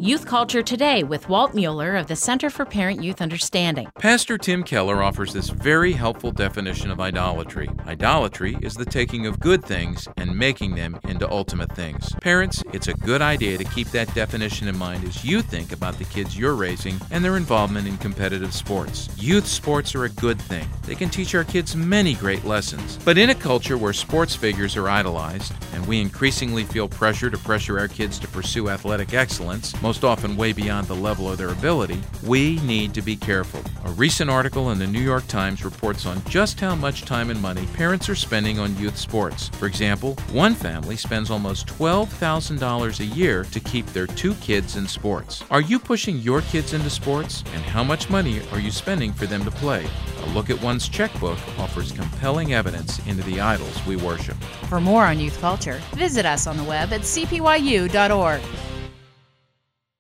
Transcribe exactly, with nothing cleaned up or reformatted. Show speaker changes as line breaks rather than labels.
Youth Culture Today with Walt Mueller of the Center for Parent-Youth Understanding.
Pastor Tim Keller offers this very helpful definition of idolatry. Idolatry is the taking of good things and making them into ultimate things. Parents, it's a good idea to keep that definition in mind as you think about the kids you're raising and their involvement in competitive sports. Youth sports are a good thing. They can teach our kids many great lessons. But in a culture where sports figures are idolized, and we increasingly feel pressure to pressure our kids to pursue athletic excellence, most often way beyond the level of their ability, we need to be careful. A recent article in the New York Times reports on just how much time and money parents are spending on youth sports. For example, one family spends almost twelve thousand dollars a year to keep their two kids in sports. Are you pushing your kids into sports? And how much money are you spending for them to play? A look at one's checkbook offers compelling evidence into the idols we worship.
For more on youth culture, visit us on the web at c p y u dot org.